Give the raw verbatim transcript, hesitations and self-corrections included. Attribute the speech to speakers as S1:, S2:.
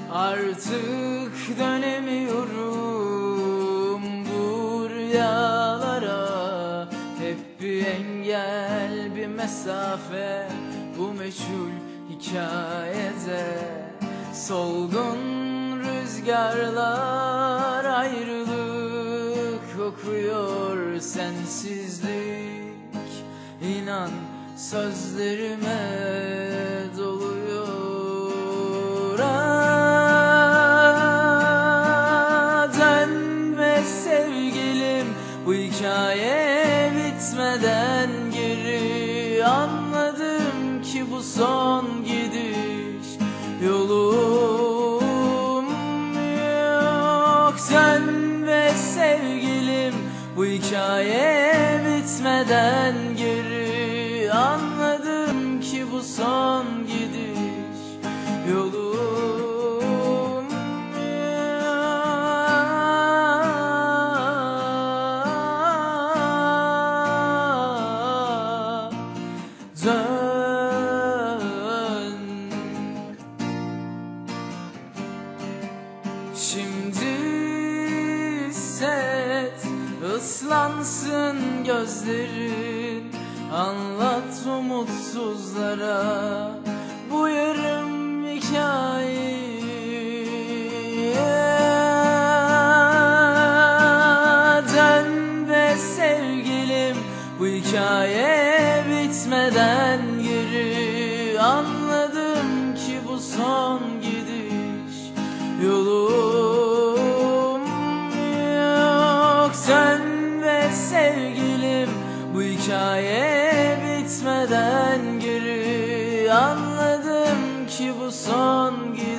S1: Artık dönemiyorum bu rüyalara. Hep bir engel, bir mesafe bu meçhul hikayede. Solgun rüzgarlar ayrılık kokuyor, sensizlik. İnan sözlerime doluyor. Ah, dönme sevgilim, bu hikaye bitmeden geri. Anladım ki bu son gidiş yolum yok. Dönme sevgilim, bu hikaye bitmeden geri. Anladım ki bu son gidiş yolum yok. Dön. Şimdi hisset, ıslansın gözlerin. Anlat umutsuzlara bu yarım hikayeyi. Dön be sevgilim, bu hikaye bitmeden geri. Anladım ki bu son gidiş yolum yok. Dön be sevgilim, bu hikaye bitmeden geri. Anladım ki bu son gidiş